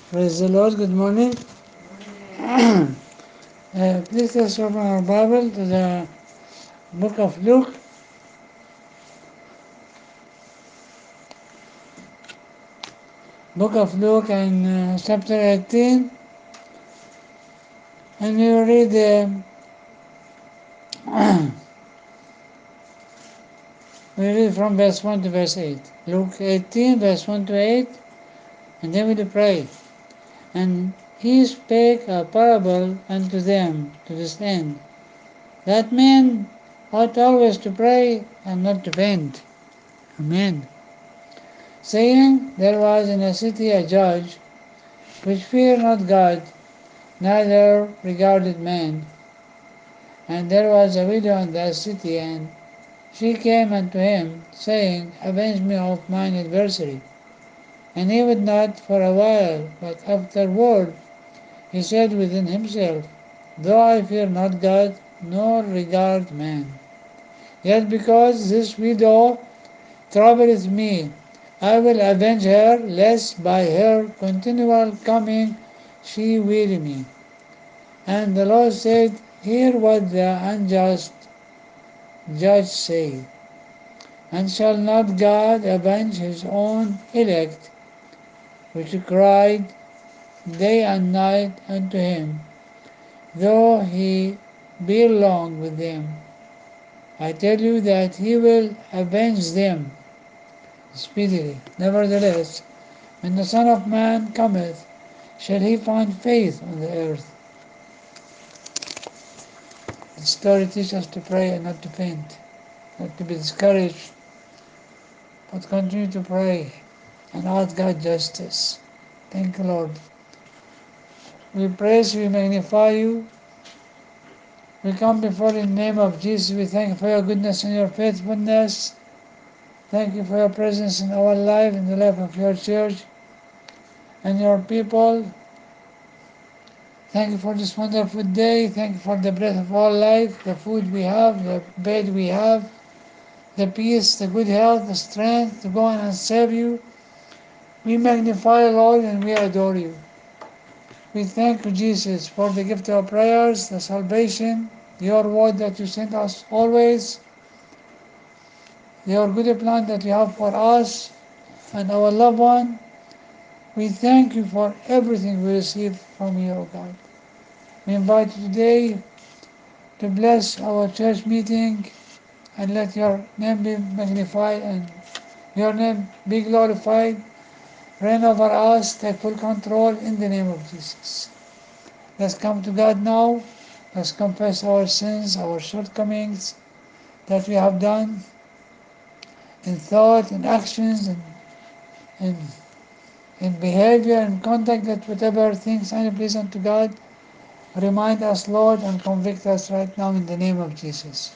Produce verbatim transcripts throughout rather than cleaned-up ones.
Praise the Lord. Good morning. uh, please let's open our Bible to the book of Luke, book of Luke and uh, chapter eighteen, and we will read the we read from verse one to verse eight. Luke eighteen, verse one to eight, and then we will pray. And he spake a parable unto them to this end, that men ought always to pray and not to faint. Amen. Saying, there was in a city a judge which feared not God, neither regarded man. And there was a widow in that city, and she came unto him, saying, avenge me of mine adversary. And he would not for a while, but afterward he said within himself, though I fear not God, nor regard man, yet because this widow troubleth me, I will avenge her, lest by her continual coming she weary me. And the Lord said, hear what the unjust judge saith. And shall not God avenge his own elect, which cried day and night unto him, though he be long with them? I tell you that he will avenge them speedily. Nevertheless, when the Son of Man cometh, shall he find faith on the earth? The story teaches us to pray and not to faint, not to be discouraged, but continue to pray and ask God justice. Thank you, Lord. We praise you, we magnify you. We come before you in the name of Jesus. We thank you for your goodness and your faithfulness. Thank you for your presence in our life, in the life of your church and your people. Thank you for this wonderful day. Thank you for the breath of our life, the food we have, the bed we have, the peace, the good health, the strength to go on and serve you. We magnify you, Lord, and we adore you. We thank you, Jesus, for the gift of prayers, the salvation, your word that you send us always, your good plan that you have for us and our loved one. We thank you for everything we receive from you, O God. We invite you today to bless our church meeting and let your name be magnified and your name be glorified. Reign over us, take full control in the name of Jesus. Let's come to God now. Let's confess our sins, our shortcomings that we have done in thought, in actions, in, in, in behavior, and conduct, that whatever things unpleasant to God, remind us, Lord, and convict us right now in the name of Jesus.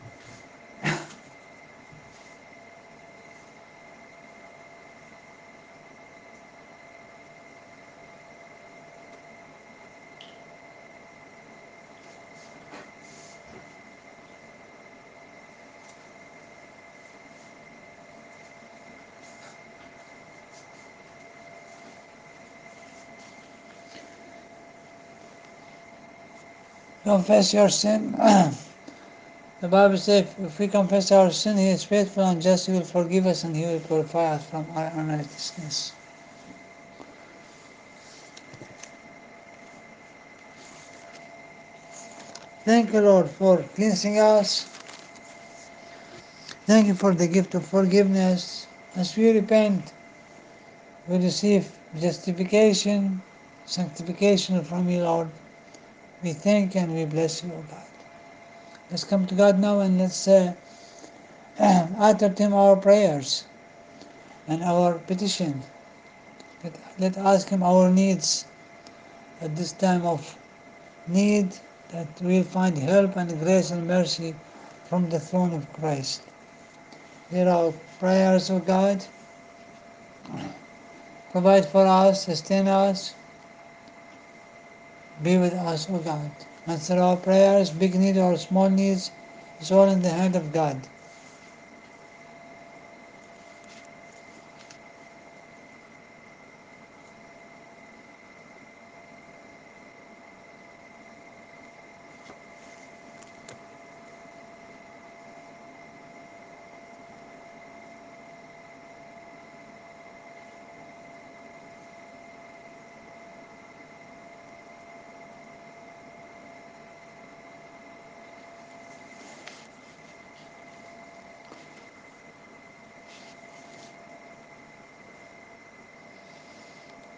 Confess your sin. The Bible says, if we confess our sin, He is faithful and just, He will forgive us and He will purify us from our unrighteousness. Thank you, Lord, for cleansing us. Thank you for the gift of forgiveness. As we repent, we receive justification, sanctification from you, Lord. We thank you and we bless you, O God. Let's come to God now and let's uh, utter to Him our prayers and our petition. Let, let ask Him our needs at this time of need, that we'll find help and grace and mercy from the throne of Christ. Hear our prayers, O God. Provide for us, sustain us, be with us, O God. Answer our prayers, big need or small needs, is all in the hand of God.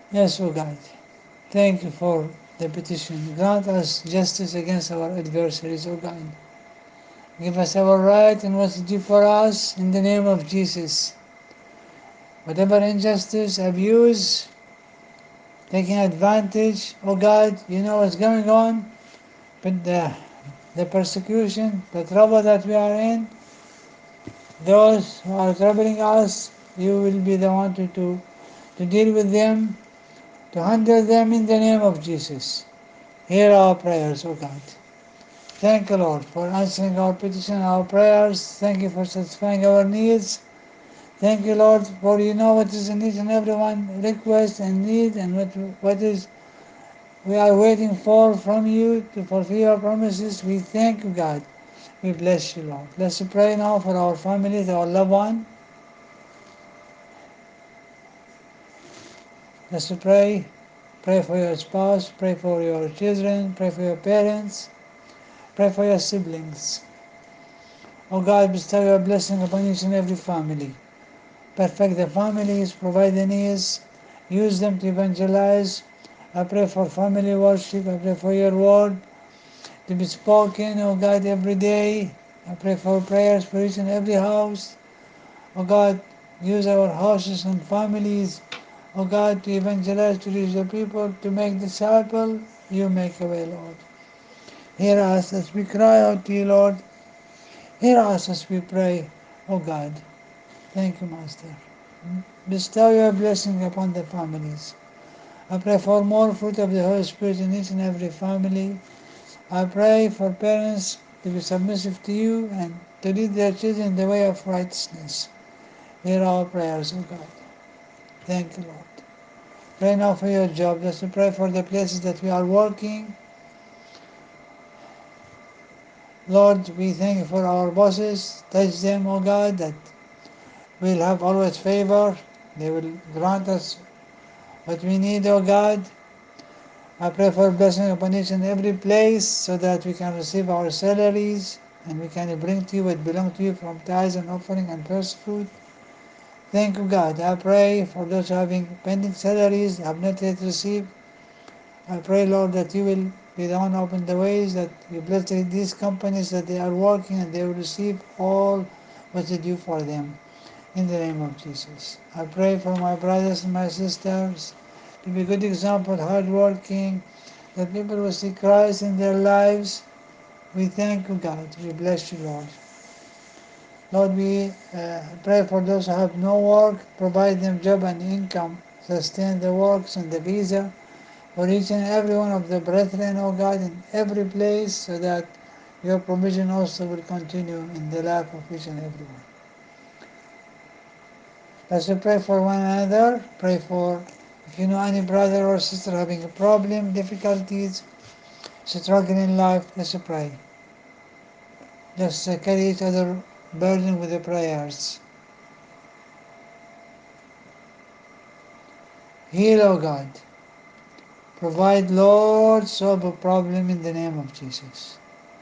Yes, O God. Thank you for the petition. Grant us justice against our adversaries, O God. Give us our right and what's due for us in the name of Jesus. Whatever injustice, abuse, taking advantage, O God, you know what's going on, but the, the persecution, the trouble that we are in, those who are troubling us, you will be the one to, to, to deal with them, to handle them in the name of Jesus. Hear our prayers, O God. Thank you, Lord, for answering our petition, our prayers. Thank you for satisfying our needs. Thank you, Lord, for you know what is in each and every one request and need, and what what is we are waiting for from you to fulfill your promises. We thank you, God. We bless you, Lord. Let's pray now for our families, our loved one. Let's pray. Pray for your spouse. Pray for your children. Pray for your parents. Pray for your siblings. Oh God, bestow your blessing upon each and every family. Perfect the families, provide the needs, use them to evangelize. I pray for family worship. I pray for your word to be spoken, oh God, every day. I pray for prayers for each and every house. Oh God, use our houses and families, oh God, to evangelize, to reach the people, to make disciples. You make a way, Lord. Hear us as we cry out to you, Lord. Hear us as we pray, oh God. Thank you, Master. Bestow your blessing upon the families. I pray for more fruit of the Holy Spirit in each and every family. I pray for parents to be submissive to you and to lead their children in the way of righteousness. Hear our prayers, O God. Thank you, Lord. Pray now for your job. Let's pray for the places that we are working. Lord, we thank you for our bosses. Touch them, O God, that we'll have always favor. They will grant us what we need, O God. I pray for blessing upon each and every place so that we can receive our salaries and we can bring to you what belongs to you from tithes and offering and first fruit. Thank you, God. I pray for those having pending salaries have not yet received. I pray, Lord, that you will be the one to open the ways, that you bless these companies that they are working and they will receive all what is due for them. In the name of Jesus. I pray for my brothers and my sisters to be good example, hardworking, that people will see Christ in their lives. We thank you, God. We bless you, Lord. Lord, we uh, pray for those who have no work, provide them job and income, sustain the works and the visa for each and every one of the brethren, O God, in every place, so that your provision also will continue in the life of each and every one. Let's pray for one another. Pray for, if you know any brother or sister having a problem, difficulties, struggling in life, let's pray. Let's uh, carry each other burden with the prayers. Heal, O God. Provide, Lord, solve a problem in the name of Jesus.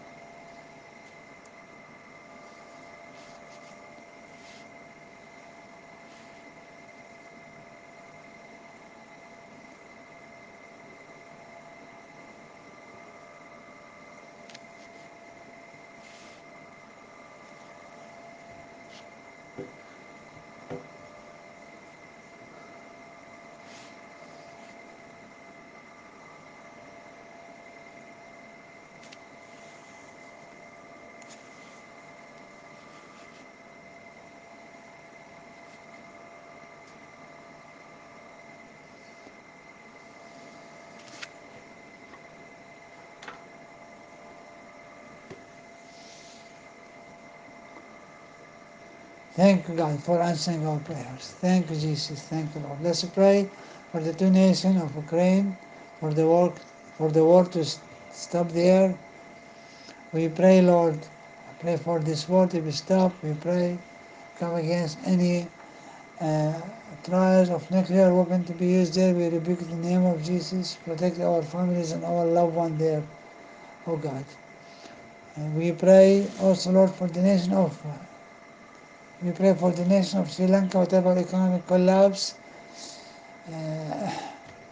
Thank you, God, for answering our prayers. Thank you, Jesus. Thank you, Lord. Let's pray for the two nations of Ukraine, for the work, for the war to stop there. We pray, Lord, pray for this war to be stopped. We pray, come against any uh, trials of nuclear weapon to be used there. We rebuke in the name of Jesus. Protect our families and our loved ones there, oh God. And we pray also, Lord, for the nation of uh, we pray for the nation of Sri Lanka, whatever economic collapse. Uh,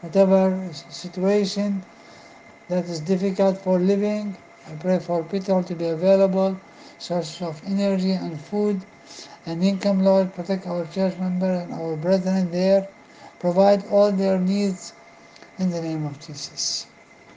whatever situation that is difficult for living. I pray for people to be available, sources of energy and food and income, Lord. Protect our church members and our brethren there. Provide all their needs in the name of Jesus.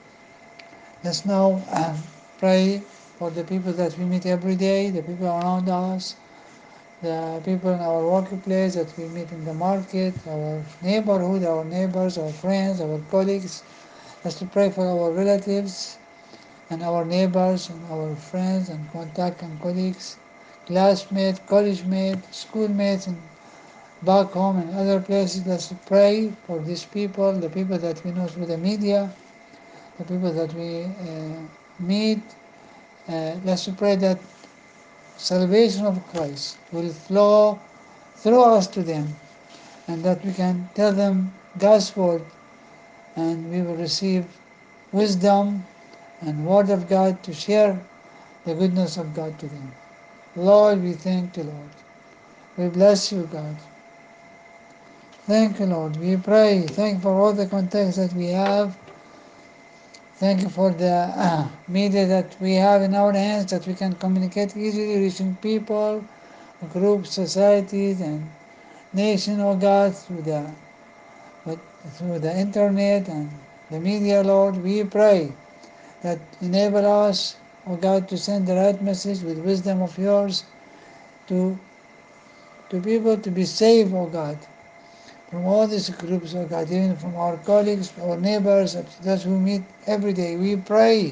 Let's now um, pray for the people that we meet every day, the people around us, the people in our workplace that we meet in the market, our neighborhood, our neighbors, our friends, our colleagues. Let's pray for our relatives and our neighbors and our friends and contact and colleagues, classmates, college mates, schoolmates, and back home and other places. Let's pray for these people, the people that we know through the media, the people that we uh, meet. Uh, let's pray that salvation of Christ will flow through us to them, and that we can tell them God's word, and we will receive wisdom and word of God to share the goodness of God to them. Lord, we thank you, Lord. We bless you, God. Thank you, Lord. We pray. Thank you for all the contacts that we have. Thank you for the uh, media that we have in our hands, that we can communicate easily, reaching people, groups, societies, and nation, oh God, through the with, through the internet and the media, Lord. We pray that enable us, oh God, to send the right message with wisdom of yours to to people to be saved, oh God, from all these groups, oh God, even from our colleagues, our neighbors, those who meet every day. We pray.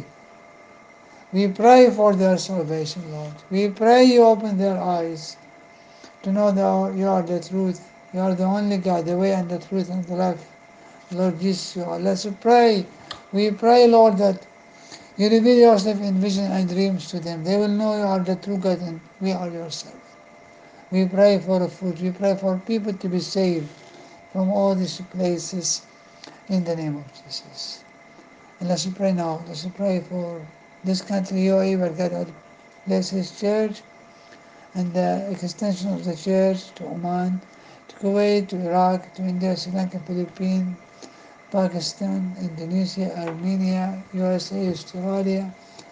We pray for their salvation, Lord. We pray you open their eyes to know that you are the truth. You are the only God, the way and the truth and the life. Lord Jesus, you are. Let's pray. We pray, Lord, that you reveal yourself in vision and dreams to them. They will know you are the true God and we are yourself. We pray for food. We pray for people to be saved from all these places in the name of Jesus. And let's pray now. Let's pray for this country, U A E, where God has placed His church, and the extension of the church to Oman, to Kuwait, to Iraq, to India, Sri Lanka, Philippines, Pakistan, Indonesia, Armenia, U S A, Australia,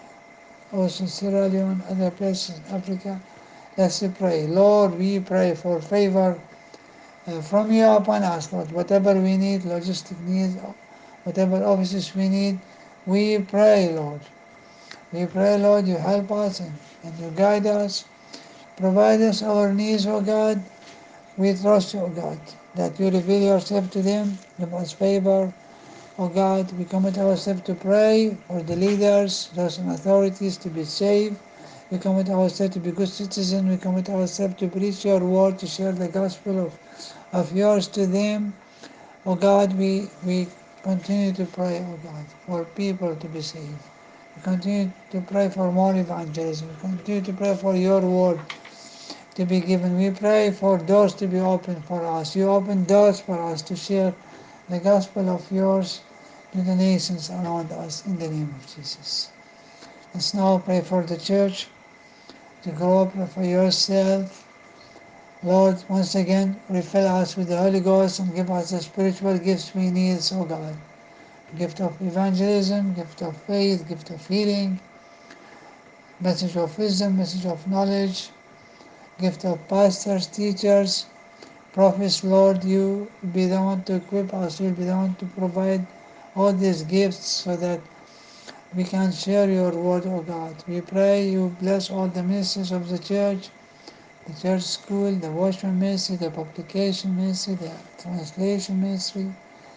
also Sierra Leone, other places in Africa. Let's pray. Lord, we pray for favor uh, from you upon us, Lord. Whatever we need, logistic needs, whatever offices we need, we pray, Lord. We pray, Lord, you help us and, and you guide us. Provide us our needs, O God. We trust you, O God, that you reveal yourself to them. Give us favor, O God. We commit ourselves to pray for the leaders, those in authorities to be saved. We commit ourselves to be good citizens. We commit ourselves to preach your word, to share the gospel of, of yours to them. O God, we, we continue to pray, O God, for people to be saved. We continue to pray for more evangelism. We continue to pray for your word to be given. We pray for doors to be opened for us. You open doors for us to share the gospel of yours to the nations around us in the name of Jesus. Let's now pray for the church to grow up. Pray for yourself. Lord, once again, refill us with the Holy Ghost and give us the spiritual gifts we need, so God. Gift of evangelism, gift of faith, gift of healing, message of wisdom, message of knowledge, gift of pastors, teachers, prophets. Lord, you be the one to equip us, you will be the one to provide all these gifts so that we can share your word, O God. We pray you bless all the ministries of the church, the church school, the watchman ministry, the publication ministry, the translation ministry,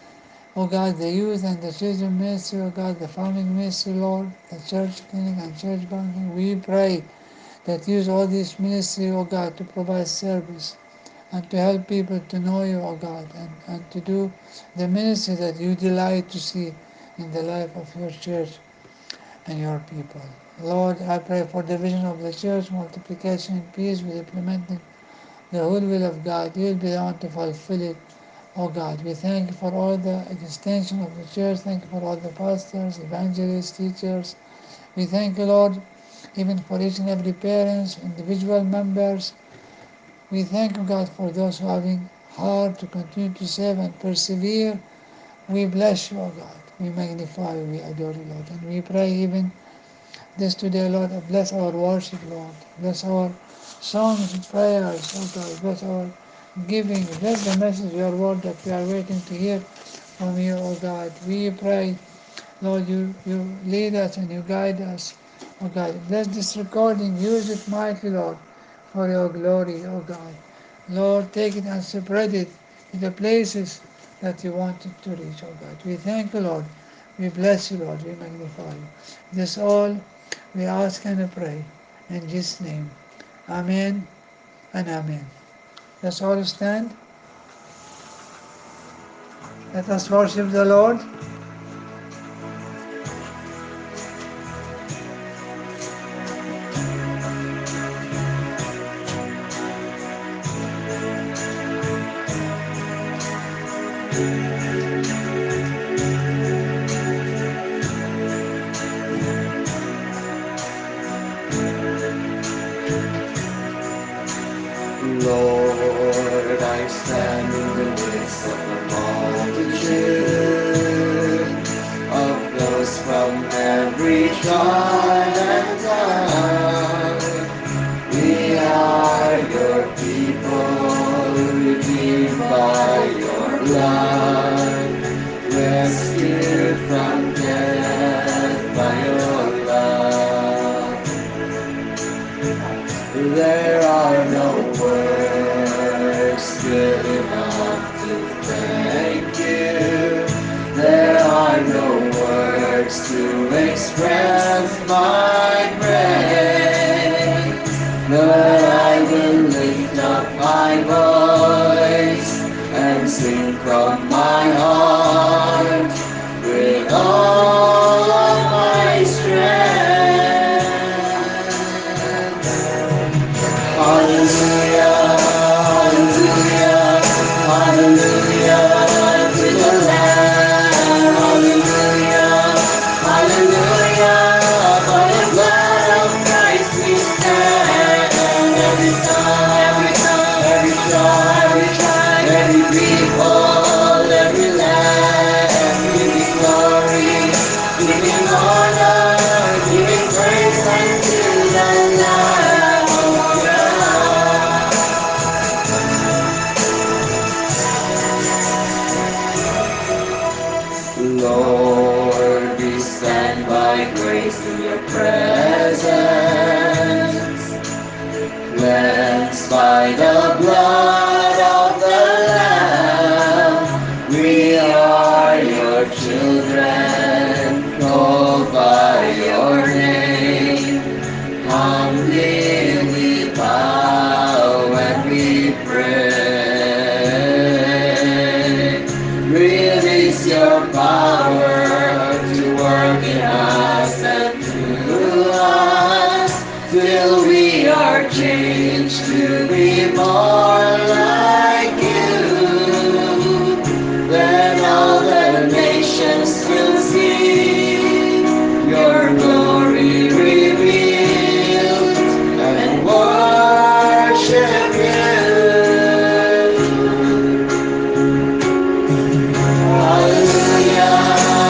O God, the youth and the children ministry, O God, the farming ministry, Lord, the church clinic and church banking. We pray that use all these ministry, O God, to provide service and to help people to know you, O God, and, and to do the ministry that you delight to see in the life of your church and your people. Lord, I pray for the vision of the church, multiplication and peace with implementing the whole will of God. You will be the one to fulfill it, O God. We thank you for all the extension of the church. Thank you for all the pastors, evangelists, teachers. We thank you, Lord, even for each and every parents, individual members. We thank you, God, for those who are having hard to continue to serve and persevere. We bless you, O God. We magnify you, we adore you, Lord. And we pray even this today, Lord. Bless our worship, Lord. Bless our songs and prayers, O God. Bless our giving. Bless the message, your word that we are waiting to hear from you, O God. We pray, Lord, you, you lead us and you guide us, O God. Bless this recording. Use it mightily, Lord, for your glory, O God. Lord, take it and spread it to the places that you want it to reach, O God. We thank you, Lord. We bless you, Lord. We magnify you. This all we ask and pray in Jesus' name. Amen and amen. Let's all stand. Let us worship the Lord. Lord, I stand in the midst of a multitude of those from every tribe and tongue. We are your people, redeemed by your blood, rescued from death by your love. There are no words good enough to thank you. There are no words to express my praise. But I will lift up my voice and sing from my heart with all of my strength. Hallelujah, hallelujah, hallelujah to the Lamb. Hallelujah, hallelujah, by the blood of Christ we stand. Every tongue, every tongue, every tribe, every tribe, every people, every land, giving glory, giving honor, giving praise unto the Lamb of God. Lord, we stand by grace in your presence, cleansed by the blood of the Lamb. We are your children, called by your name. Humbly we bow and we pray. Release your power to work in us and through us, till we are changed to be more like you. Then all the nations will see your glory revealed and worship you. Hallelujah,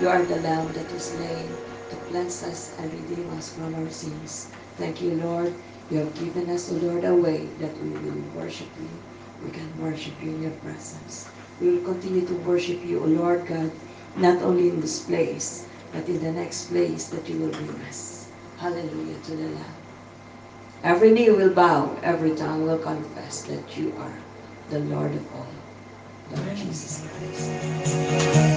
You are the Lamb that was slain to cleanse us and redeem us from our sins. Thank you, Lord. You have given us, O Lord, a way that we will worship you. We can worship you in your presence. We will continue to worship you, O Lord God, not only in this place, but in the next place that you will bring us. Hallelujah to the Lamb. Every knee will bow, every tongue will confess that you are the Lord of all, Lord Jesus Christ.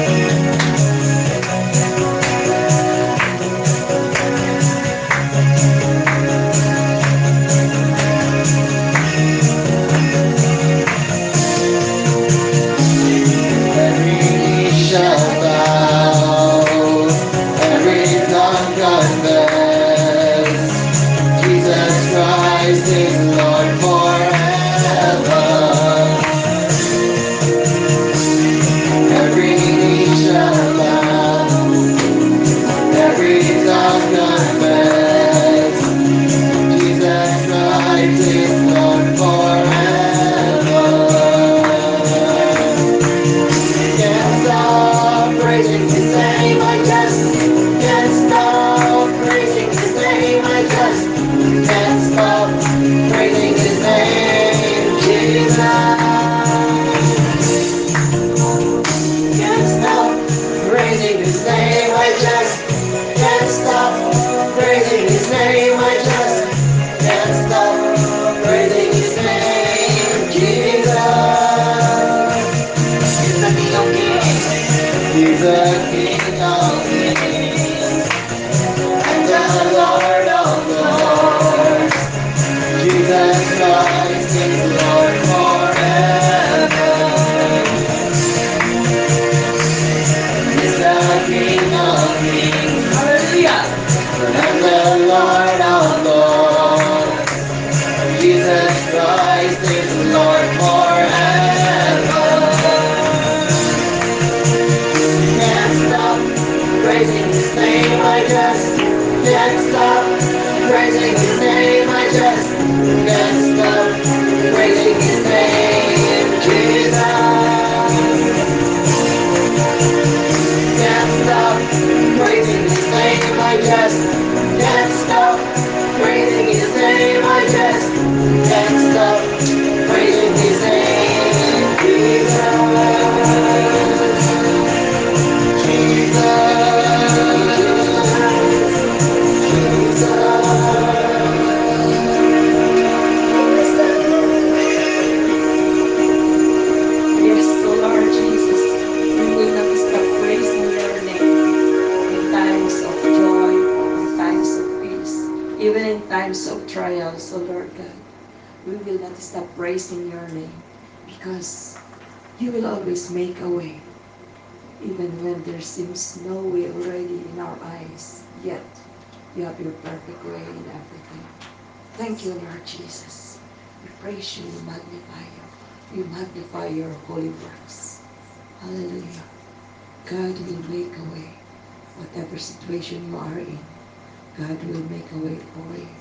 Every knee shall bow, every tongue confess, Jesus Christ is Lord forever. Every knee shall bow, every tongue confess, Jesus Christ is Lord forever. Can't stop praising His name, I just can't stop praising His name, I just can't stop praising His name, Jesus. Can't stop praising His name, I just can't stop praising His name, I just can't stop praising His name, Jesus. He's the King of Kings. He's the King of Kings and the Lord of Lords. Jesus Christ is Lord forever. He's the King of Kings, hallelujah, and the Lord of Lords. Jesus Christ is Lord forever. Can't stop praising His name, I just can't stop praising His name, I just can't stop praising His name, Jesus. Can't stop praising His name, I just can't stop praising His name, I just can't stop praising His name, Yes, O Lord Jesus, we will not stop praising your name in times of joy, in times of peace, even in times of trials, O Lord God. We will not stop praising your name because you will always make a way, even when there seems no way already in our eyes. Yet, you have your perfect way in everything. Thank you, Lord Jesus. We praise you, we magnify you. We magnify your holy works. Hallelujah. God will make a way. Whatever situation you are in, God will make a way for you.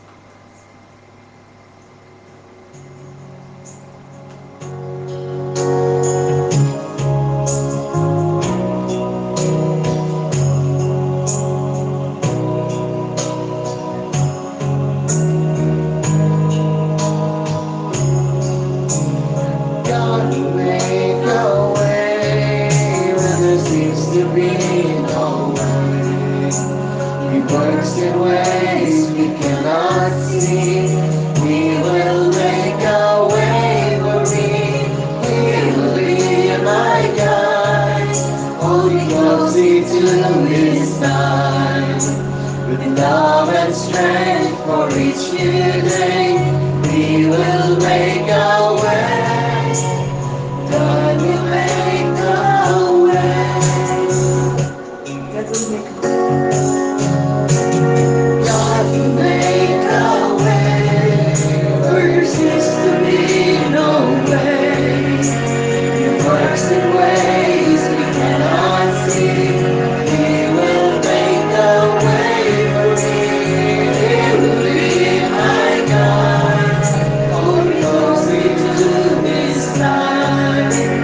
God will make a way when there seems to be no way. He works in ways we cannot see. He will make a way for me. He will be my guide, hold me closely to His side. With love and strength for each new day, He will make a way. God will make a way. God will make a way. God will make a way where there seems to be no way. He works in ways we cannot see. He will make a way for me. He will be my God, hold me closely to His side.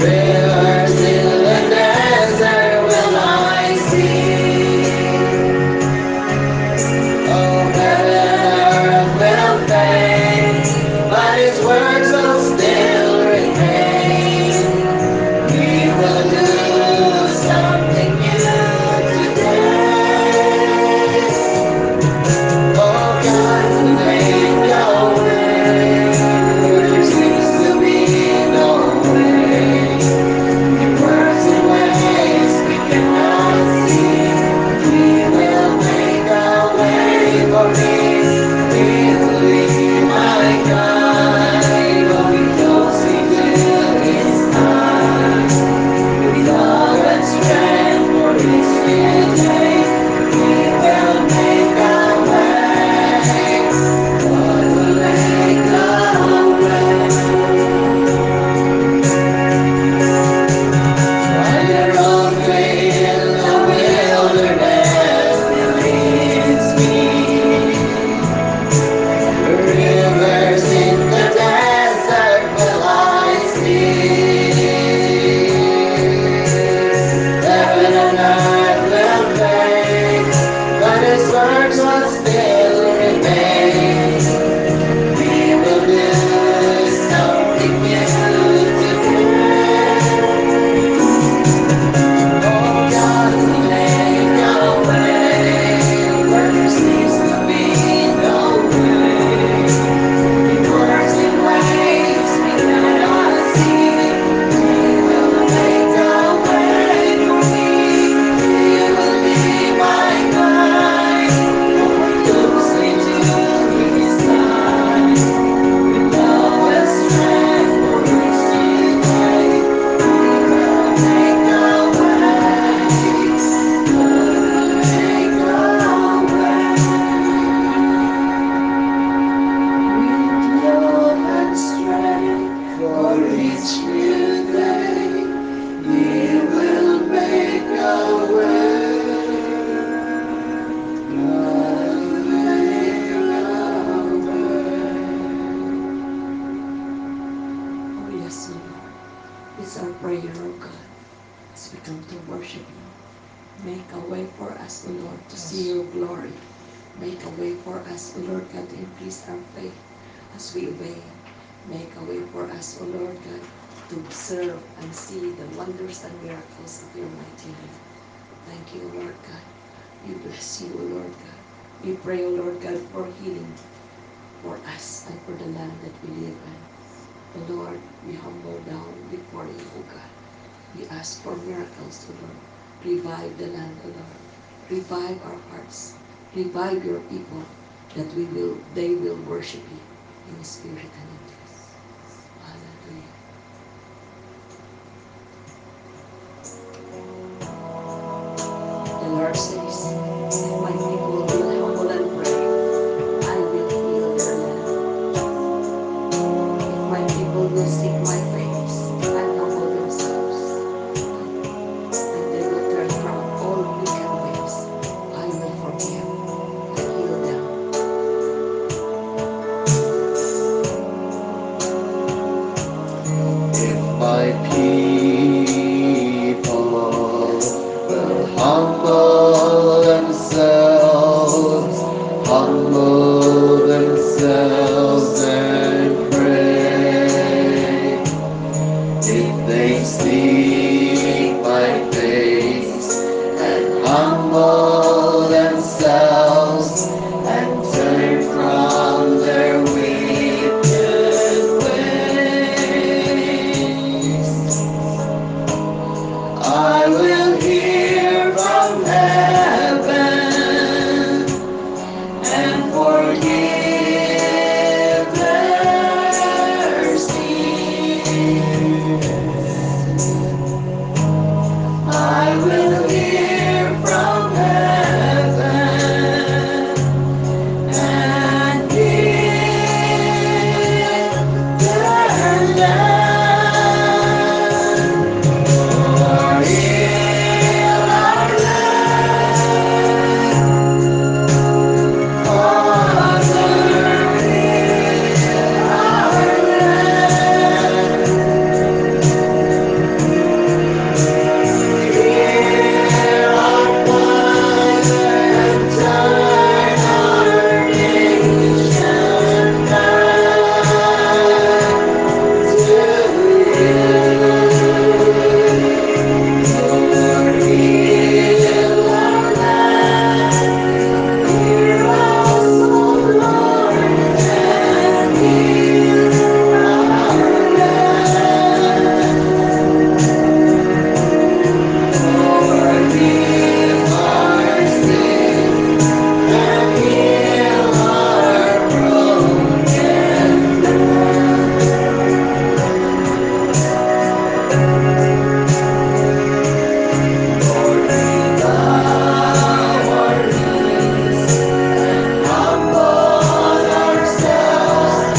Rivers in the desert will I see. Oh, heaven and earth will fade, but His words will still remain. We will do something new today. Oh, God will make a way where there seems to be no way. He works in ways we cannot see. He will make a way for me. He will lead my guide. Hold me closely till His time. With love and strength for each new day, He will make a way. God will make a way. Fire of faith in the wilderness leads me. Rivers in the desert will I see. Heaven and earth will fade, but His words will still remain. We will do something new today. Oh, God will make a way where there seems to be no way. He works in ways we cannot see. He will make a way for me. He will be my guide. Hold me closely to His side. With love and strength for each new day, He will make a way. God will make a way. With love and strength for each new day, He will make a way. God will make a way. Oh, yes, O Lord. It's our prayer, O God, as we come to worship You. Make a way for us, O Lord, to see Your glory. Make a way for us, O Lord God, to increase our faith as we obey. Make a way for us, O Lord God, to observe and see the wonders and miracles of Your mighty name. Thank You, O Lord God. We bless You, O Lord God. We pray, O Lord God, for healing for us and for the land that we live in. O Lord, we humble down before You, O God. We ask for miracles, O Lord. Revive the land, O Lord. Revive our hearts. Revive Your people, that we will, they will worship You in spirit and in truth. Hallelujah. The Lord says, if my people will humble and pray, I will heal their land. If my people will seek my face and humble themselves, and they will turn from all wicked ways, I will forgive and heal them. If my people will humble themselves, humble themselves and pray. If they seek my face and humble themselves and turn from their wicked ways, I will hear from heaven and forgive their sins. Lord, we bow our knees and humble ourselves,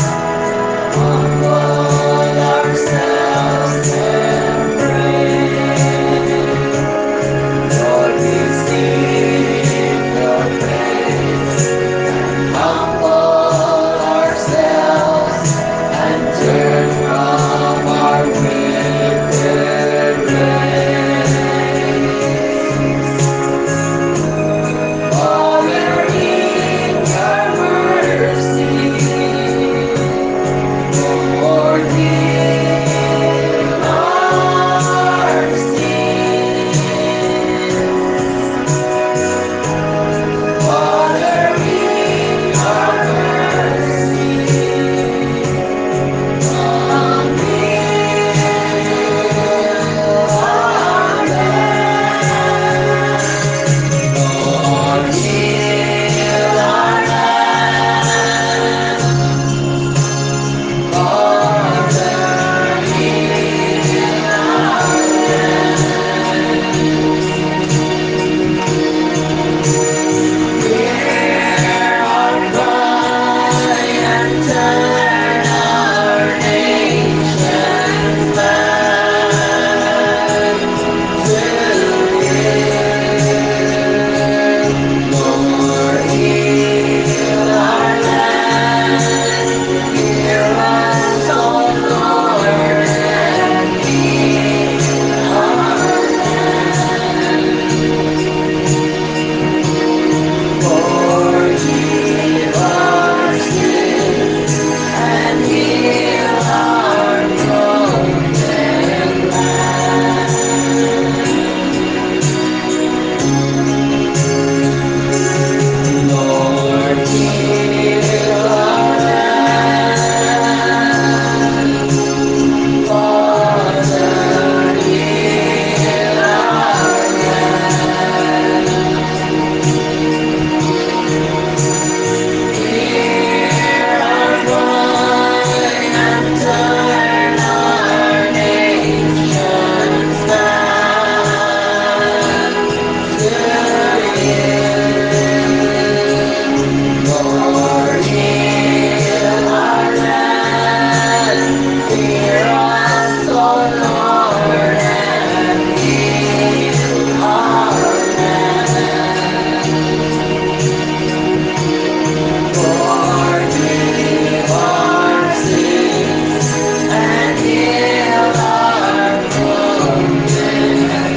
humble ourselves and pray. Lord, we seek your face and humble ourselves and turn from our wicked ways. Father, in your mercy, Lord, heal our sins. Father, in your mercy, come heal our land. Lord, heal our land. Father, heal our Hear our cry and turn our nations back to you. Lord, heal our land. Hear us, O Lord, and heal our Forgive our sins and heal our broken land. Lord, heal our land. Father, heal our land. Hear our cry and turn our nations back to you. Lord, heal our land. Hear us, O Lord, and heal our land. Forgive our sins and heal our broken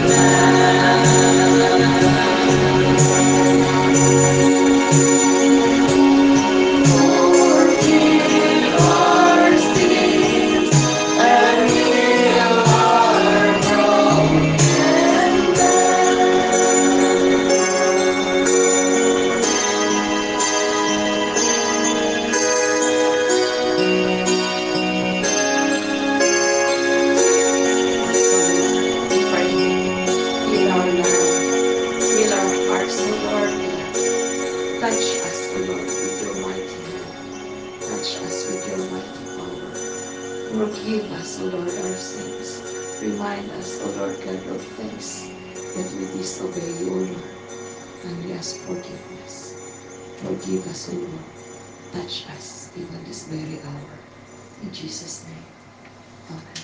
land. Forgive our sins and heal our broken Pray. Heal our land. Heal our hearts, O Lord. Touch us, O Lord, with your mighty hand. Touch us with your mighty power. Forgive us, O Lord, our sins. Remind us, O Lord God, of things that we disobey you, O Lord. And we ask forgiveness. Forgive us, O Lord. Touch us even this very hour. In Jesus' name. Amen.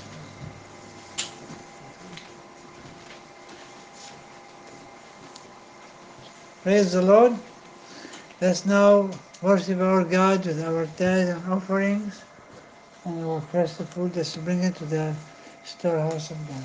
Praise the Lord. Let's now worship our God with our tithes and offerings and our first food as to bring it to the storehouse of God.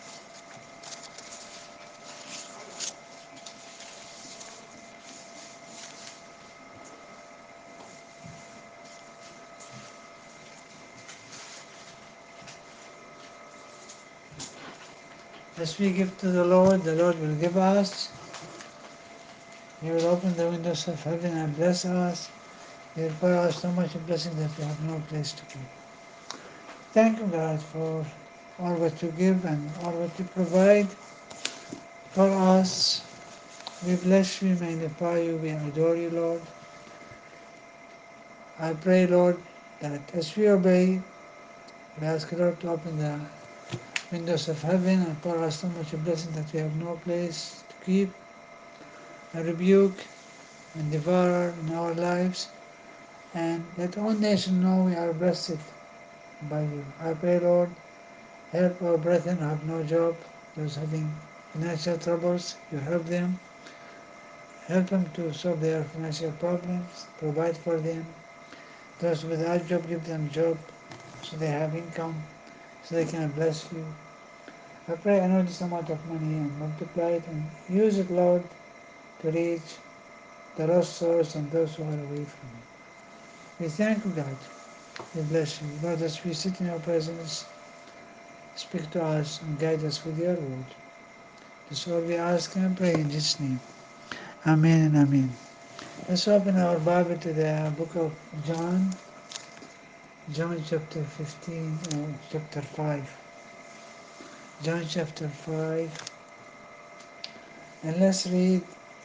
As we give to the Lord, the Lord will give us. He will open the windows of heaven and bless us. He will pour out so much blessing that we have no place to keep. Thank you, God, for all what you give and all what you provide for us. We bless you, magnify you, we adore you, Lord. I pray, Lord, that as we obey, we ask you, Lord, to open the windows of heaven and pour us so much blessing that we have no place to keep, a rebuke and devourer in our lives, and let all nations know we are blessed by you. I pray, Lord, help our brethren who have no job, those having financial troubles, you help them. Help them to solve their financial problems, provide for them. Those without job, give them job so they have income, so they can bless you. I pray I know this amount of money and multiply it and use it, Lord, to reach the lost souls and those who are away from you. We thank you, God. We bless you. Lord, as we sit in your presence, speak to us and guide us with your word. This is all we ask and pray in Jesus' name. Amen and amen. Let's open our Bible to the book of John, John chapter fifteen, uh, chapter five. John chapter five, and let's read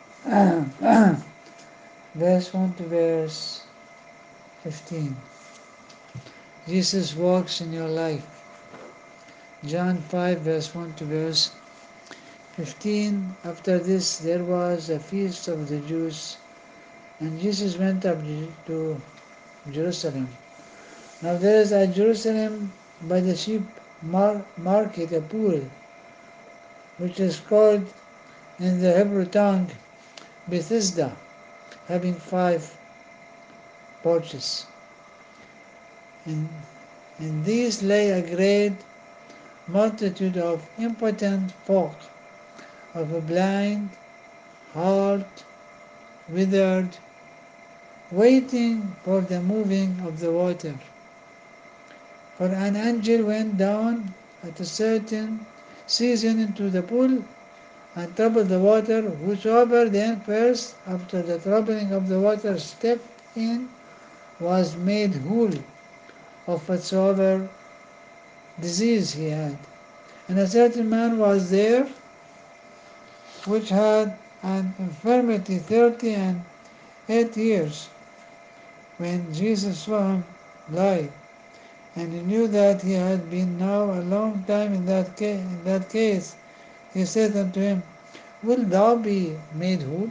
verse one to verse fifteen. Jesus walks in your life. John five, verse one to verse fifteen. After this, there was a feast of the Jews, and Jesus went up to Jerusalem. Now there is at Jerusalem by the sheep mar- market a pool, which is called in the Hebrew tongue Bethesda, having five porches. In, in these lay a great multitude of impotent folk, of a blind, halt, withered, waiting for the moving of the water. For an angel went down at a certain season into the pool and troubled the water. Whosoever then first, after the troubling of the water, stepped in, was made whole of whatsoever disease he had. And a certain man was there which had an infirmity thirty and eight years. When Jesus saw him lie, and he knew that he had been now a long time in that case, in that case, he said unto him, Wilt thou be made whole?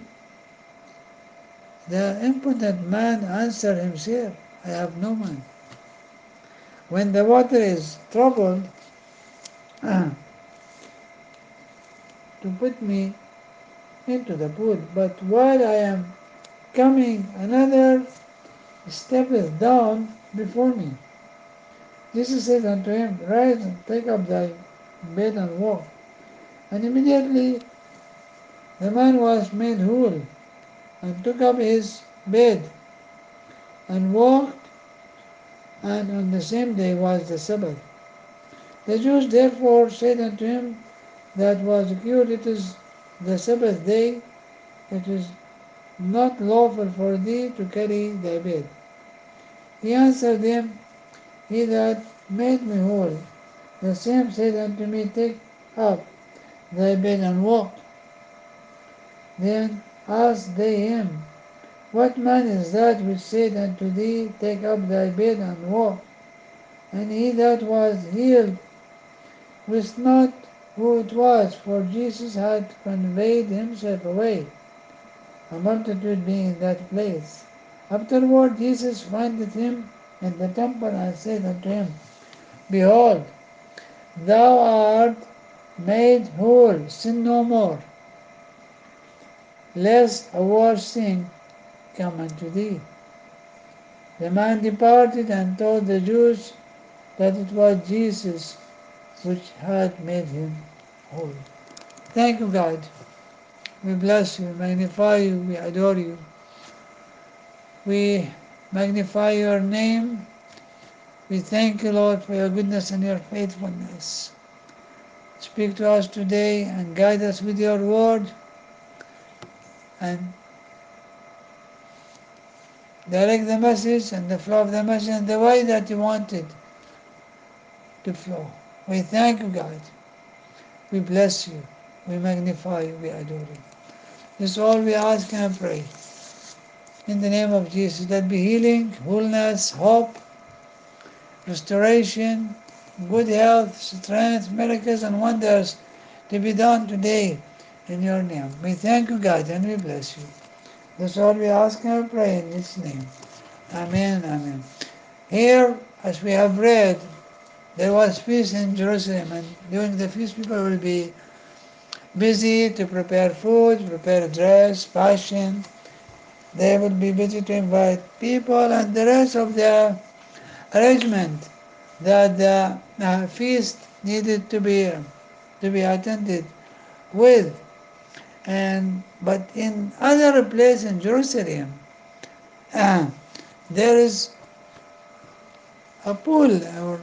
The impotent man answered him, Sir, I have no man. When the water is troubled, to put me into the pool, but while I am coming, another steppeth down before me. Jesus said unto him, Rise and take up thy bed and walk. And immediately the man was made whole, and took up his bed and walked, and on the same day was the Sabbath. The Jews therefore said unto him that was cured, It is the Sabbath day, it is not lawful for thee to carry thy bed. He answered them, He that made me whole, the same said unto me, Take up thy bed and walk. Then asked they him, What man is that which said unto thee, Take up thy bed and walk? And he that was healed wist not who it was, for Jesus had conveyed himself away, a multitude being in that place. Afterward Jesus findeth him in the temple, and said unto him, Behold, thou art made whole, sin no more, lest a worse thing come unto thee. The man departed and told the Jews that it was Jesus which had made him whole. Thank you, God. We bless you, magnify you, we adore you. We magnify your name. We thank you, Lord, for your goodness and your faithfulness. Speak to us today and guide us with your word, and direct the message and the flow of the message in the way that you want it to flow. We thank you, God. We bless you. We magnify you. We adore you. This is all we ask and pray. In the name of Jesus, let be healing, wholeness, hope, restoration, good health, strength, miracles, and wonders to be done today in your name. We thank you, God, and we bless you. That's all we ask and pray in His name. Amen. Amen. Here, as we have read, there was feast in Jerusalem, and during the feast, people will be busy to prepare food, prepare dress, fashion. They will be busy to invite people, and the rest of the arrangement that the uh, feast needed to be to be attended with. And but in other place in Jerusalem, uh, there is a pool or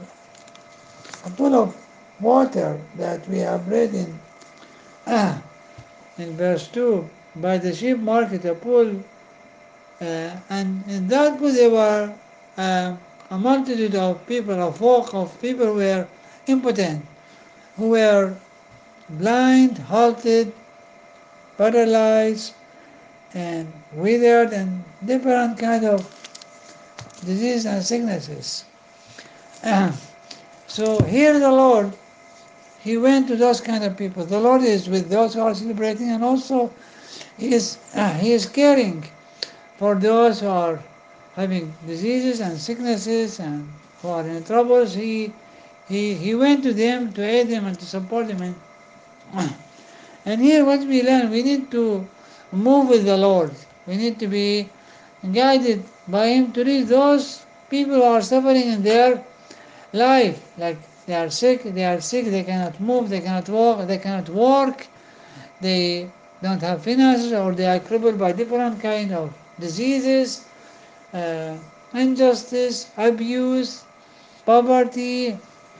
a pool of water that we have read in uh, in verse two. By the sheep market, a pool, uh, and in that pool there were uh, a multitude of people, a folk of people who were impotent, who were blind, halted, paralyzed, and withered, and different kind of disease and sicknesses. Uh, so here the Lord, He went to those kind of people. The Lord is with those who are celebrating, and also He is uh, He is caring for those who are having diseases and sicknesses and who are in troubles. He He He went to them to aid them and to support them. And, and here what we learn, we need to move with the Lord. We need to be guided by Him to reach those people who are suffering in their life, like they are sick, they are sick, they cannot move, they cannot walk, they cannot work, they don't have finances, or they are crippled by different kind of diseases, uh, injustice, abuse, poverty,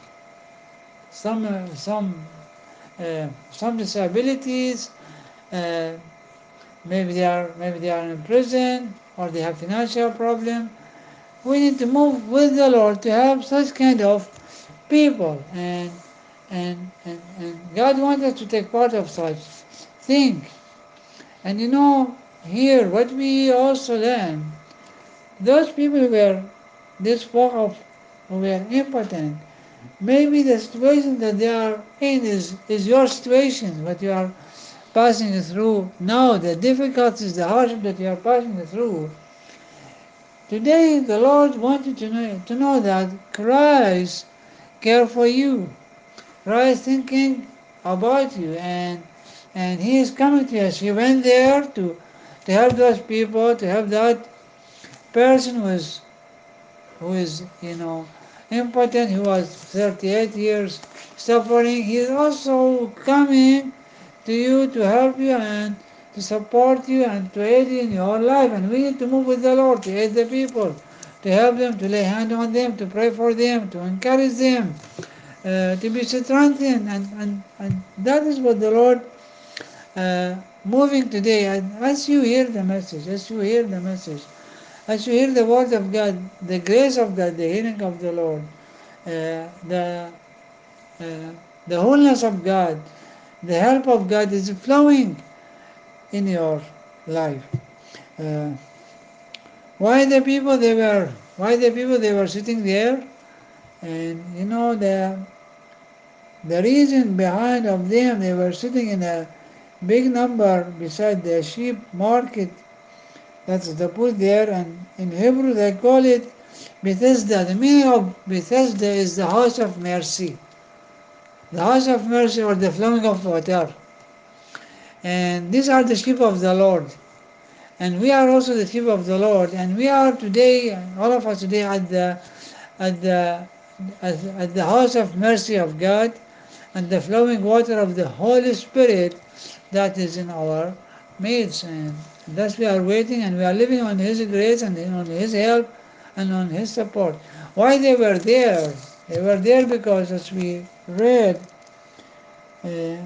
some uh, some uh, some disabilities. Uh, maybe they are maybe they are in prison, or they have financial problem. We need to move with the Lord to help such kind of people, and and and, and God wants us to take part of such thing. And you know, here what we also learn, those people who were this folk of who were impotent, maybe the situation that they are in is, is your situation, what you are passing through now, the difficulties, the hardship that you are passing through. Today the Lord wanted to know to know that Christ care for you. Christ thinking about you, and and He is coming to us. He went there to to help those people, to help that person who is who is you know impotent, who was thirty-eight years suffering. He is also coming to you to help you and to support you and to aid you in your life. And we need to move with the Lord to aid the people, to help them, to lay hand on them, to pray for them, to encourage them, uh, to be strengthened. And, and, and that is what the Lord uh, moving today. And as you hear the message, as you hear the message, as you hear the word of God, the grace of God, the healing of the Lord, uh, the uh, the wholeness of God, the help of God is flowing in your life. Uh, why the people they were why the people they were sitting there, and you know the the reason behind of them they were sitting in a big number beside the sheep market. That's the pool there, and in Hebrew they call it Bethesda. The meaning of Bethesda is the house of mercy, the house of mercy, or the flowing of water. And these are the sheep of the Lord. And we are also the sheep of the Lord. And we are today, all of us today, at the at the at, at the house of mercy of God, and the flowing water of the Holy Spirit that is in our midst. And thus we are waiting, and we are living on His grace and on His help and on His support. Why they were there? They were there because, as we read uh,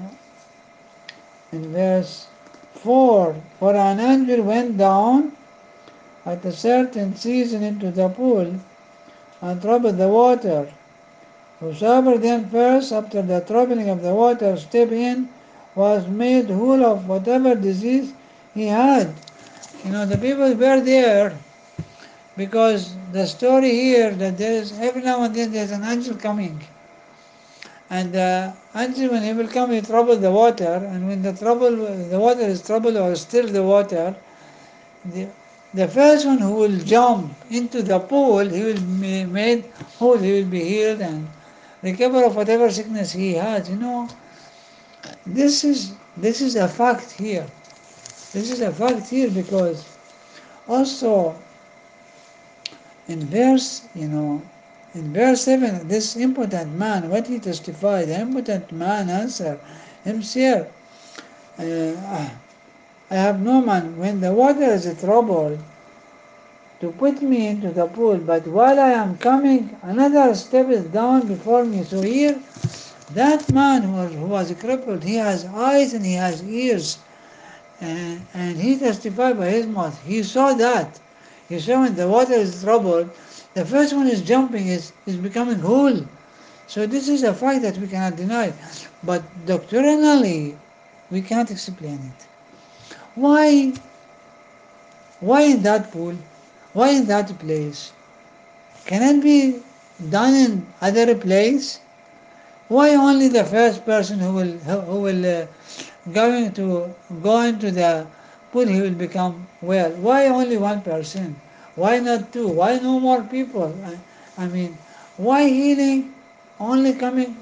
in verse four, for an angel went down at a certain season into the pool and troubled the water. Whosoever then first, after the troubling of the water, stepped in, was made whole of whatever disease he had. You know, the people were there because the story here that there is every now and then there's an angel coming. And uh, until when he will come, he trouble the water, and when the trouble, the water is troubled or still the water, the, the first one who will jump into the pool, he will be made whole, he will be healed and recover of whatever sickness he has. You know, this is this is a fact here. This is a fact here because also in verse, you know, in verse seven, this impotent man, what he testified, the impotent man answered him, Sir, uh, I have no man when the water is troubled to put me into the pool, but while I am coming, another step is down before me. So here, that man who was, who was crippled, he has eyes and he has ears, and, and he testified by his mouth. He saw that. He saw when the water is troubled, the first one is jumping, is, is becoming whole. So this is a fact that we cannot deny. But doctrinally, we can't explain it. Why? Why in that pool? Why in that place? Can it be done in other place? Why only the first person who will who will uh, going to go into the pool he will become well? Why only one person? Why not two? Why no more people? I, I mean, why healing only coming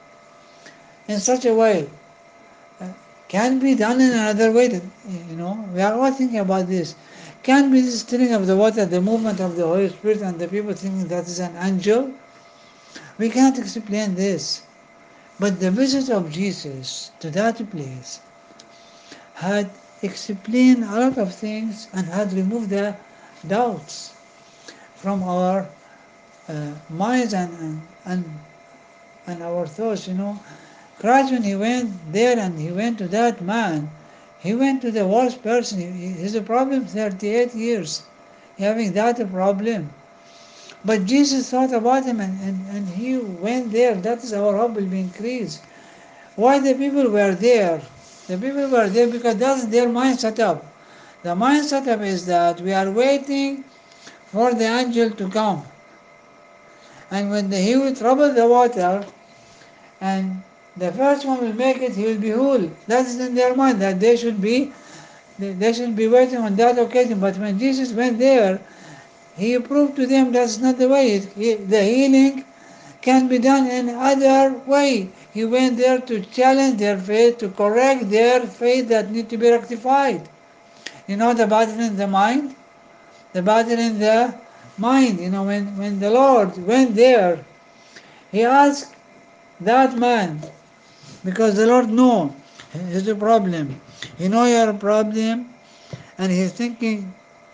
in such a way? Uh, can be done in another way. That, you know, we are all thinking about this. Can be this stirring of the water, the movement of the Holy Spirit, and the people thinking that is an angel? We can't explain this. But the visit of Jesus to that place had explained a lot of things and had removed the doubts from our uh, minds and, and, and, and our thoughts, you know. Christ, when he went there and he went to that man, he went to the worst person. He, he's a problem thirty-eight years, having that a problem. But Jesus thought about him and, and, and he went there. That is our hope will be increased. Why the people were there? The people were there because that's their mind setup. The mind setup is that we are waiting for the angel to come. And when the, he will trouble the water, and the first one will make it, he will be whole. That is in their mind, that they should be they should be waiting on that occasion. But when Jesus went there, he proved to them that's not the way. It, the healing can be done in other way. He went there to challenge their faith, to correct their faith that need to be rectified. You know the battle in the mind? The battle in the mind. You know, when, when the Lord went there, he asked that man, because the Lord know his problem. He know your problem, and he's thinking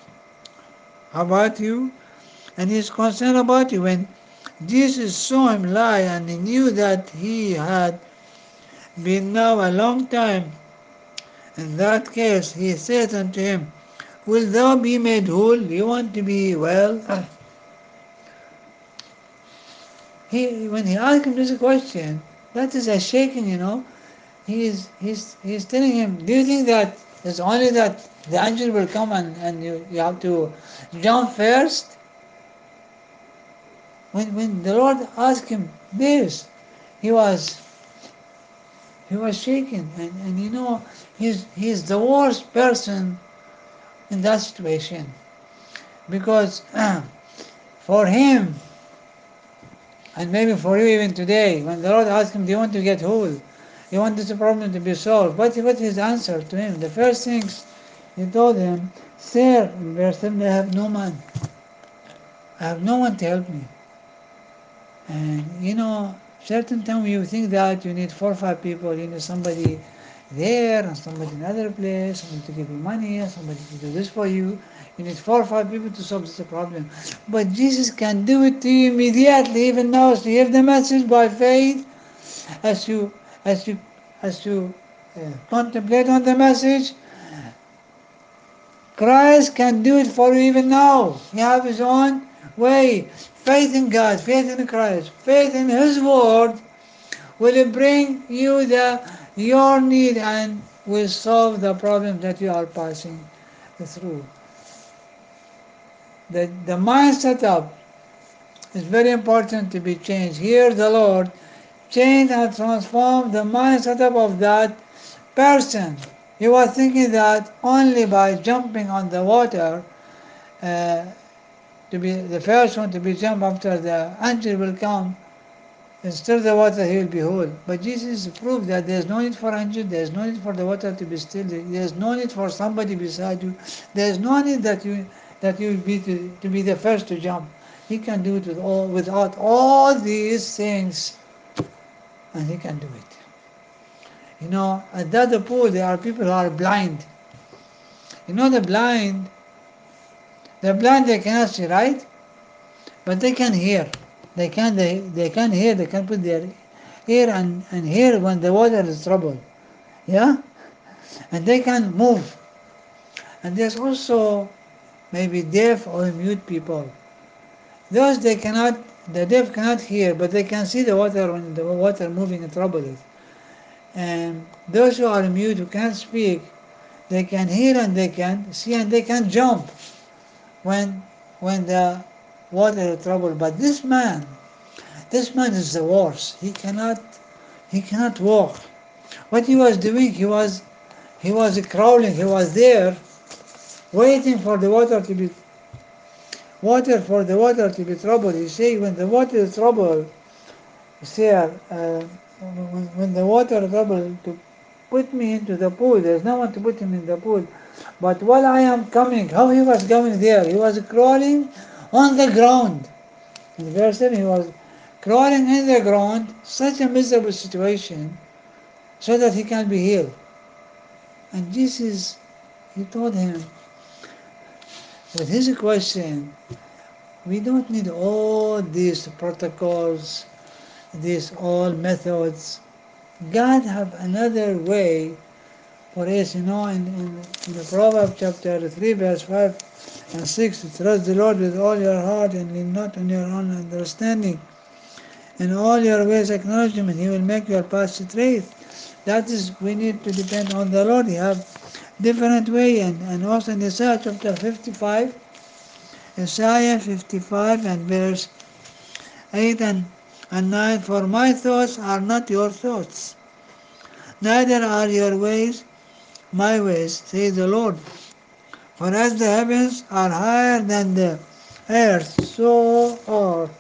about you, and he's concerned about you. When Jesus saw him lie, and he knew that he had been now a long time in that case, he said unto him, Wilt thou be made whole? You want to be well? He, when he asked him this question, that is a shaking, you know. He is, he's, he's telling him, do you think that it's only that the angel will come and, and you, you have to jump first? When, when the Lord asked him this, he was he was shaken, and, and you know, he's, he's the worst person in that situation, because uh, for him, and maybe for you even today, when the Lord asked him, do you want to get whole? You want this problem to be solved? What, what is his answer to him? The first things he told him, Sir, in verse seven, I have no man. I have no one to help me. And you know, certain time you think that you need four or five people, you need somebody there and somebody in another place, somebody to give you money, and somebody to do this for you. You need four or five people to solve this problem. But Jesus can do it to you immediately, even now, to hear the message by faith, as you as you as you uh, contemplate on the message. Christ can do it for you even now. He has his own way. Faith in God, faith in Christ, faith in His Word will bring you the your need and will solve the problem that you are passing through. The, the mind setup is very important to be changed. Here the Lord changed and transformed the mindset of that person. He was thinking that only by jumping on the water, uh, to be the first one to be jumped after the angel will come and stir the water, he will be whole. But Jesus proved that there is no need for angel, there is no need for the water to be still, there is no need for somebody beside you, there is no need that you that you be to, to be the first to jump. He can do it with all, without all these things, and he can do it. You know, at that pool there are people who are blind. You know the blind, the blind they cannot see, right? But they can hear. They can they, they can hear, they can put their ear and, and hear when the water is troubled. Yeah? And they can move. And there's also maybe deaf or mute people. Those they cannot, the deaf cannot hear, but they can see the water when the water moving and trouble it. And those who are mute, who can't speak, they can hear and they can see and they can jump when when the water is troubled. But this man, this man is the worst. He cannot he cannot walk. What he was doing, he was he was crawling, he was there waiting for the water to be water for the water to be troubled. You see, when the water is troubled, you see, uh, when, when the water is troubled, to put me into the pool, there's no one to put him in the pool. But while I am coming, how he was coming there? He was crawling on the ground. In verse seven, he was crawling in the ground, such a miserable situation, so that he can be healed. And Jesus, he told him, with his question, we don't need all these protocols, these all methods. God have another way for us, you know, in, in, in the Proverbs chapter three, verse five and six, trust the Lord with all your heart and lean not on your own understanding. In all your ways acknowledge him and he will make your path straight. That is, we need to depend on the Lord. He have different way, and, and also in Isaiah chapter fifty-five, Isaiah fifty-five and verse eight and, and nine, for my thoughts are not your thoughts, neither are your ways my ways, says the Lord. For as the heavens are higher than the earth, so are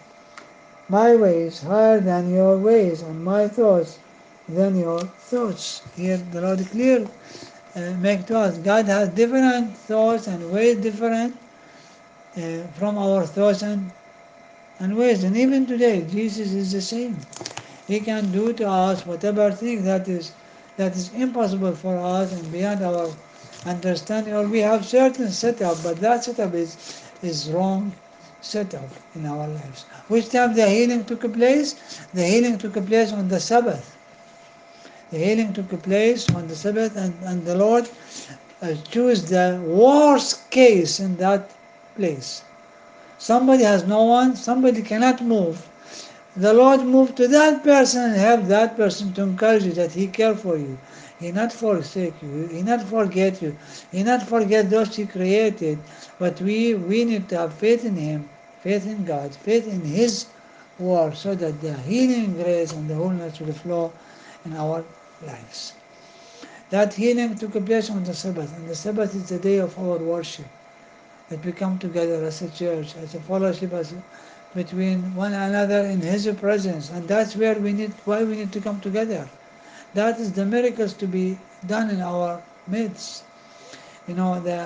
my ways higher than your ways, and my thoughts than your thoughts. Here the Lord clear uh, make to us, God has different thoughts and ways different uh, from our thoughts and, and ways. And even today, Jesus is the same. He can do to us whatever thing that is that is impossible for us and beyond our understanding, or we have certain setup, but that setup is is wrong setup in our lives. Which time the healing took place? The healing took place on the Sabbath. The healing took place on the Sabbath, and, and the Lord uh, chose the worst case in that place. Somebody has no one, somebody cannot move. The Lord moved to that person and helped that person to encourage you that He cares for you. He not forsake you. He not forget you. He not forget those He created. But we we need to have faith in Him, faith in God, faith in His word, so that the healing grace and the wholeness will flow in our lives. That healing took place on the Sabbath, and the Sabbath is the day of our worship. That we come together as a church, as a fellowship, as a between one another in His presence, and that's where we need, why we need to come together. That is the miracles to be done in our midst. You know, the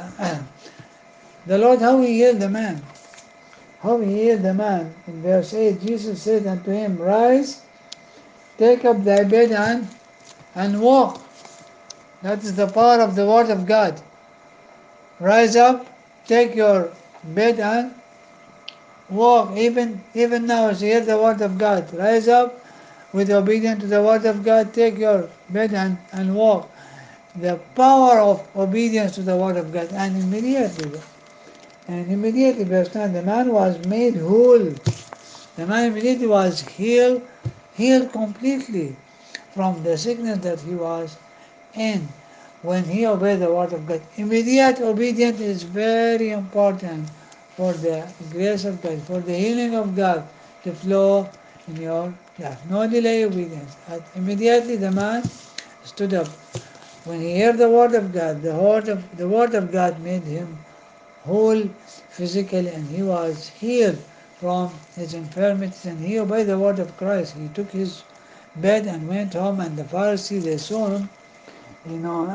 the Lord, how He healed the man, how He healed the man. In verse eight, Jesus said unto him, rise, take up thy bed and and walk. That is the power of the Word of God. Rise up, take your bed and walk. Even even now, as you hear the Word of God, rise up with obedience to the Word of God, take your bed and, and walk. The power of obedience to the Word of God. And immediately, and immediately, verse nine, the man was made whole. The man immediately was healed, healed completely from the sickness that he was in when he obeyed the Word of God. Immediate obedience is very important for the grace of God, for the healing of God to flow in your Yeah, no delay obedience. And immediately the man stood up. When he heard the word of God, the word of, the word of God made him whole physically, and he was healed from his infirmities, and he obeyed the word of Christ. He took his bed and went home, and the Pharisees, they saw him, you know,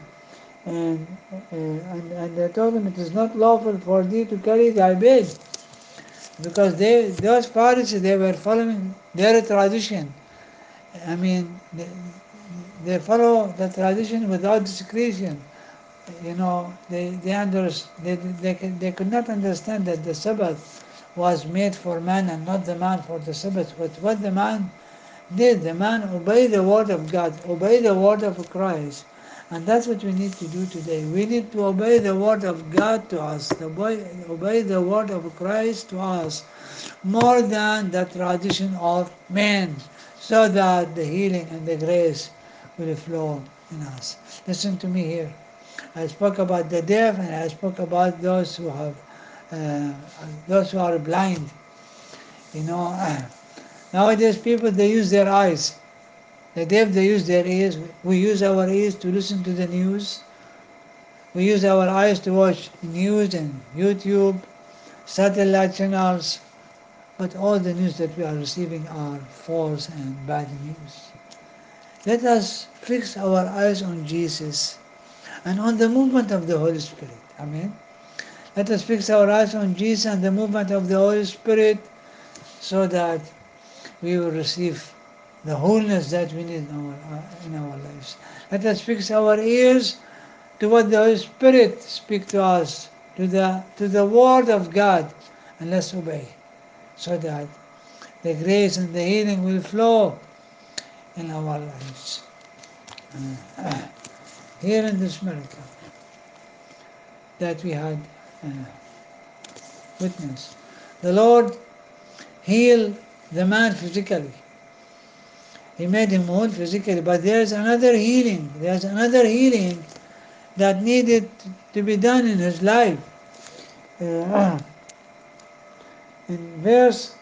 and, uh, and, and they told him, it is not lawful for thee to carry thy bed, because they, those Pharisees, they were following their tradition. I mean, they, they follow the tradition without discretion. You know, they they, under, they, they, they could not understand that the Sabbath was made for man and not the man for the Sabbath. But what the man did, the man obeyed the word of God, obeyed the word of Christ. And that's what we need to do today. We need to obey the word of God to us, to obey, obey the word of Christ to us, more than the tradition of man, so that the healing and the grace will flow in us. Listen to me here. I spoke about the deaf, and I spoke about those who have, uh, those who are blind. You know, nowadays people, they use their eyes. The deaf, they use their ears. We use our ears to listen to the news. We use our eyes to watch news and YouTube, satellite channels. But all the news that we are receiving are false and bad news. Let us fix our eyes on Jesus and on the movement of the Holy Spirit. Amen. Let us fix our eyes on Jesus and the movement of the Holy Spirit, so that we will receive the wholeness that we need in our, uh, in our lives. Let us fix our ears to what the Holy Spirit speaks to us, to the, to the Word of God, and let's obey, so that the grace and the healing will flow in our lives. Uh, uh, here in this miracle that we had uh, witnessed, the Lord healed the man physically. He made him whole physically, but there's another healing. There's another healing that needed to be done in his life. Uh, in verse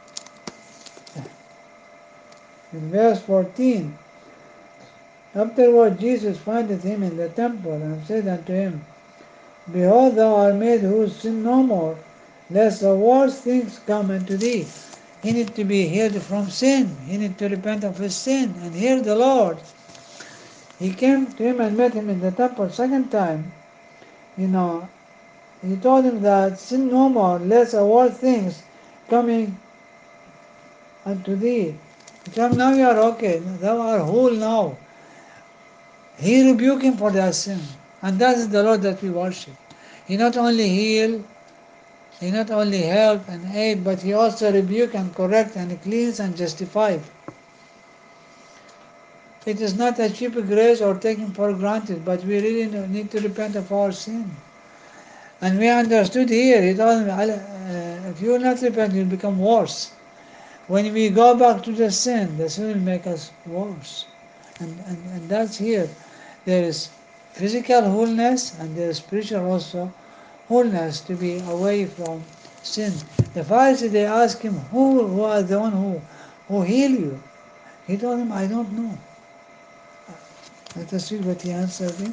in verse fourteen, afterward Jesus findeth him in the temple, and said unto him, Behold, thou art made who sin no more, lest the worst things come unto thee. He need to be healed from sin. He need to repent of his sin and hear the Lord. He came to him and met him in the temple second time. You know, he told him that sin no more, lest the worst things coming unto thee. He told him, now you are okay. Thou art whole now. He rebuked him for that sin. And that is the Lord that we worship. He not only healed, he not only helped and aid, but he also rebuked and correct and cleanse and justified. It is not a cheap grace or taken for granted, but we really need to repent of our sin. And we understood here, he told me, uh, if you will not repent, you'll become worse. When we go back to the sin, the sin will make us worse. And, and, and that's here. There is physical wholeness and there is spiritual also wholeness, to be away from sin. The Pharisees, they asked him, who was the one who, who healed you? He told them, I don't know. Let us read what he answered him.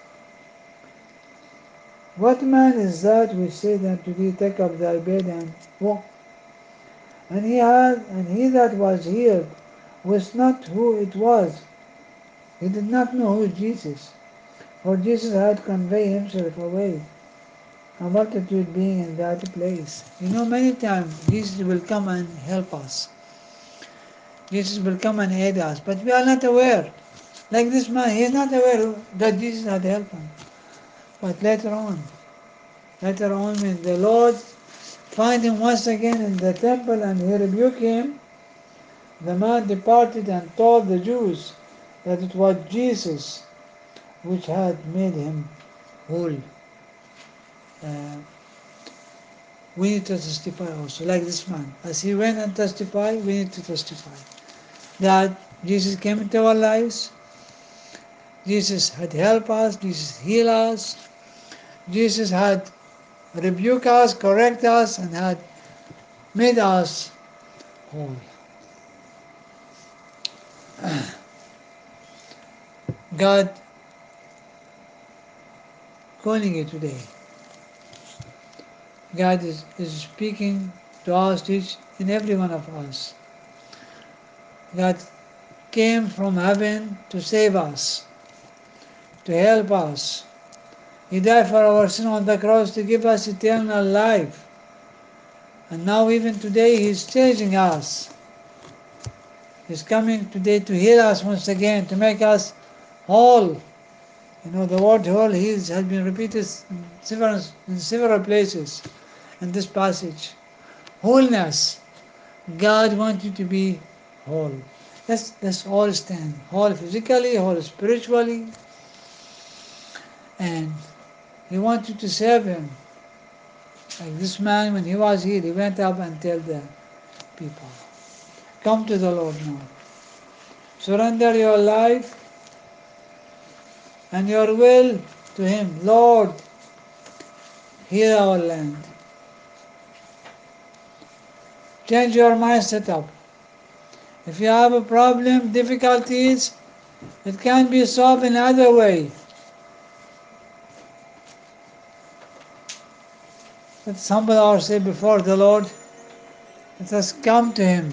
What man is that which said unto thee, take up thy bed and walk? And he had, and he that was healed was not who it was. He did not know who Jesus, for Jesus had conveyed himself away, a multitude being in that place. You know, many times Jesus will come and help us. Jesus will come and aid us, but we are not aware. Like this man, he is not aware that Jesus had helped him. But later on, later on, when the Lord find him once again in the temple and he rebuked him, the man departed and told the Jews that it was Jesus which had made him whole. Uh, we need to testify also, like this man. As he went and testified, we need to testify that Jesus came into our lives, Jesus had helped us, Jesus healed us, Jesus had rebuked us, correct us, and had made us whole. God calling you today. God is, is speaking to us, to each and every one of us. God came from heaven to save us, to help us. He died for our sin on the cross to give us eternal life. And now even today He's changing us. He's coming today to heal us once again, to make us whole. You know, the word whole is, has been repeated in several, in several places in this passage. Wholeness. God wants you to be whole. Let's, let's all stand. Whole physically, whole spiritually. And He wants you to serve Him. Like this man, when he was healed, he went up and told the people, come to the Lord now. Surrender your life and your will to Him. Lord, heal our land. Change your mindset up. If you have a problem, difficulties, it can be solved in other way. Let's humble ourselves before the Lord. Let us come to Him.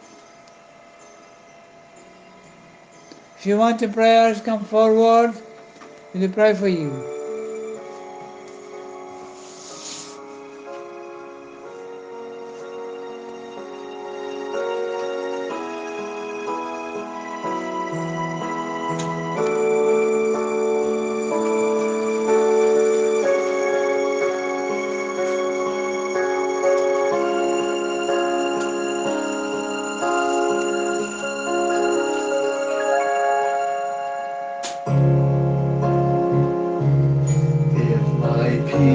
If you want the prayers, come forward. We'll pray for you. If my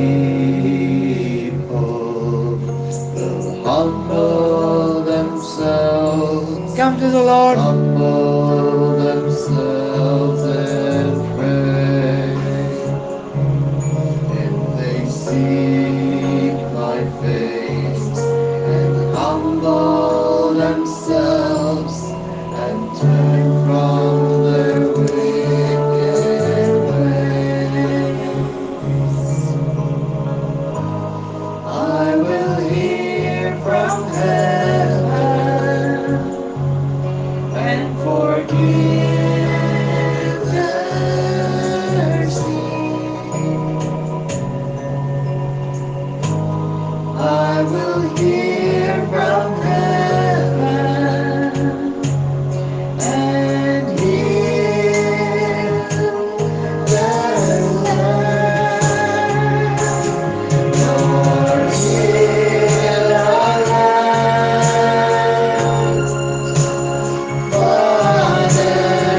people will humble themselves, Come to the Lord. humble themselves and pray, if they seek my face and humble themselves and turn from their wicked ways, I will hear from heaven and forgive their sin. I will hear from heaven and heal their land. Lord, heal our land. Father,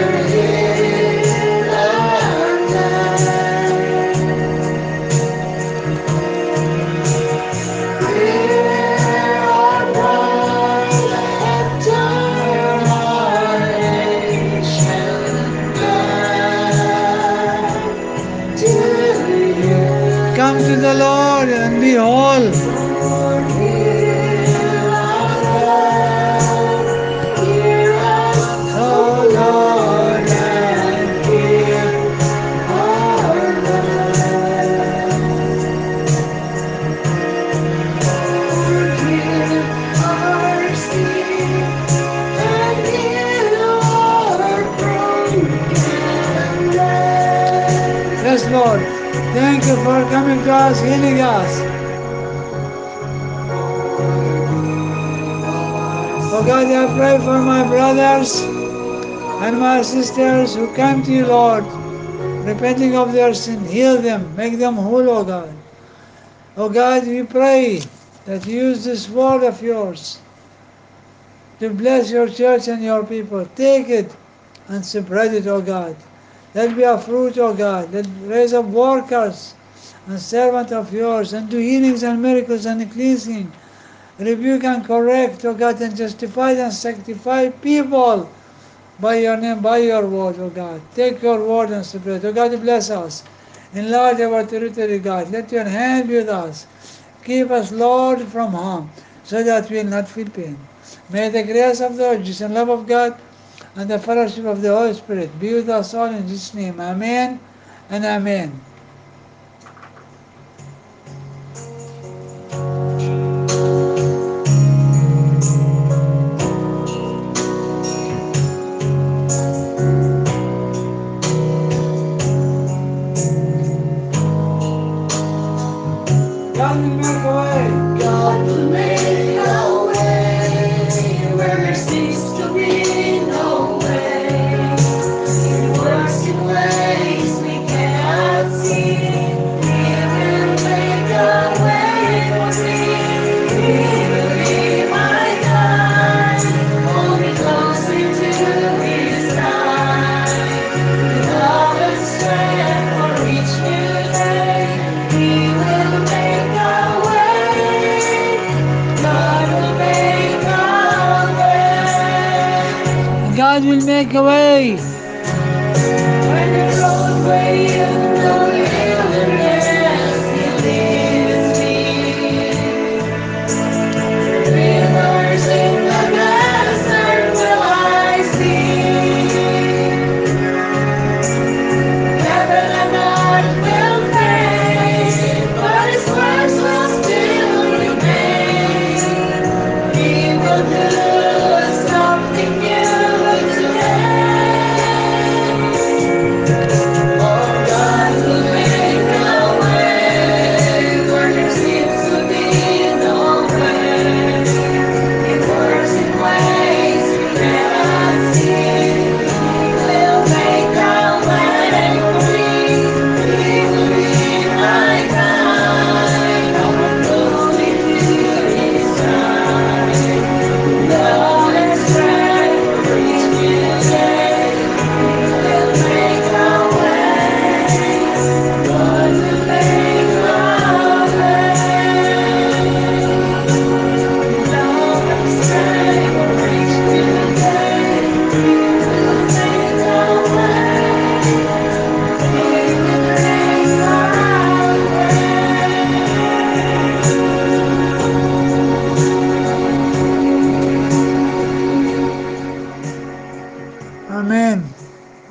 heal our land. Hear our voice and turn our nation back to you. Come to the Lord and be whole. Lord, hear our land. Hear us, Oh Lord, and hear our land. Lord, hear our sin and heal our broken land. yes, Lord. Thank you for coming to us, healing us. Oh God, I pray for my brothers and my sisters who come to you, Lord, repenting of their sin. Heal them, make them whole, oh God. Oh God, we pray that you use this word of yours to bless your church and your people. Take it and spread it, oh God. Let it be a fruit, oh God. Let raise up workers and servants of yours and do healings and miracles and cleansing. Rebuke and correct, oh God, and justify and sanctify people by your name, by your word, oh God. Take your word and spread it. Oh God, bless us. Enlarge our territory, God. Let your hand be with us. Keep us, Lord, from harm, so that we will not feel pain. May the grace of the Lord Jesus and love of God and the fellowship of the Holy Spirit be with us all in Jesus' name. Amen and amen. God will make a way. God will make a way where there seems to be no way. He works in ways we cannot see. He will make a way for me. He will be my guide. Hold me closer to His side. Love and strength for each new day. He will make a way. God will make a way. God will make a way.